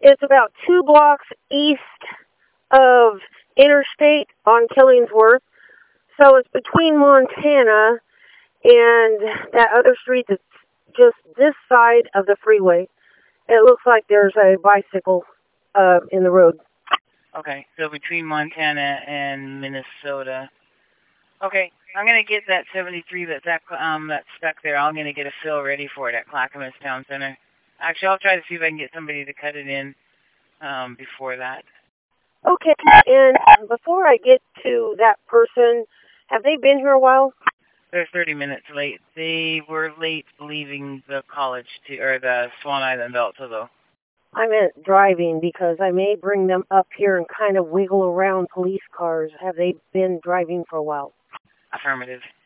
It's about 2 blocks east of Interstate on Killingsworth. So it's between Montana and that other street that's just this side of the freeway. It looks like there's a bicycle in the road. Okay, so between Montana and Minnesota. Okay, I'm gonna get that 73 that's stuck there. I'm gonna get a fill ready for it at Clackamas Town Center. Actually, I'll try to see if I can get somebody to cut it in before that. Okay, and before I get to that person, have they been here a while? They're 30 minutes late. They were late leaving the college or the Swan Island also, though. I meant driving because I may bring them up here and kind of wiggle around police cars. Have they been driving for a while? Affirmative.